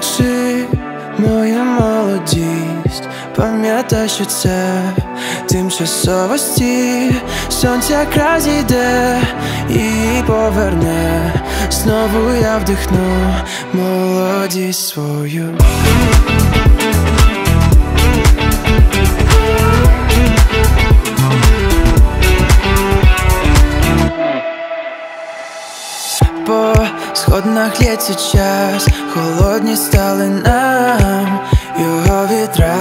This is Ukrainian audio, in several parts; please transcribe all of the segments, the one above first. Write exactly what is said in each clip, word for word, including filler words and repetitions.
Відбираючи мою молодість, пам'ятай, що це тимчасовості. Сонце якраз зійде і поверне. Знову я вдихну молодість свою. По сходнах лється час, холодні стали нам його вітра.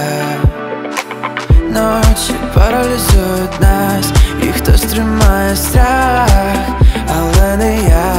Ночі паралізують нас, і хтось тримає страх, але не я.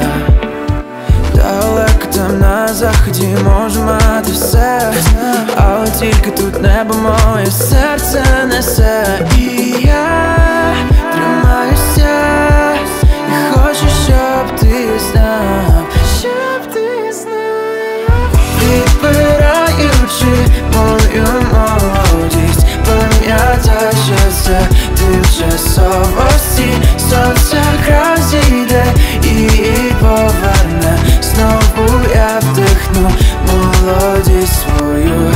Далеко там на заході можу мати все, але тільки тут небо моє серце несе. І я тримаюся, і хочу, щоб ти знав, щоб ти знав. Відбираючи мою молодість, пам'ятай, що це тимчасовості. Сонце якраз зійде і поверне. Знову я вдихну молодість свою.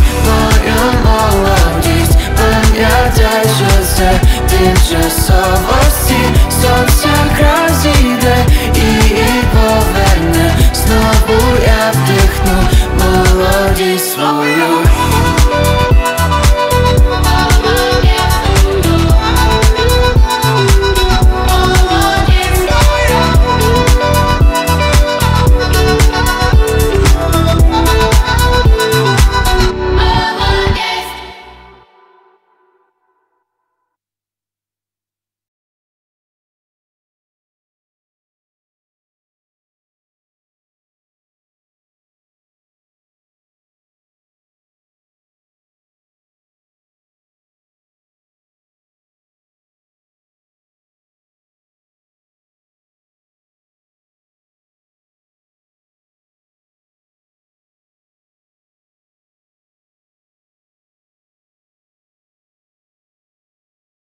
Мою молодість, пам'ятай, що це тимчасово.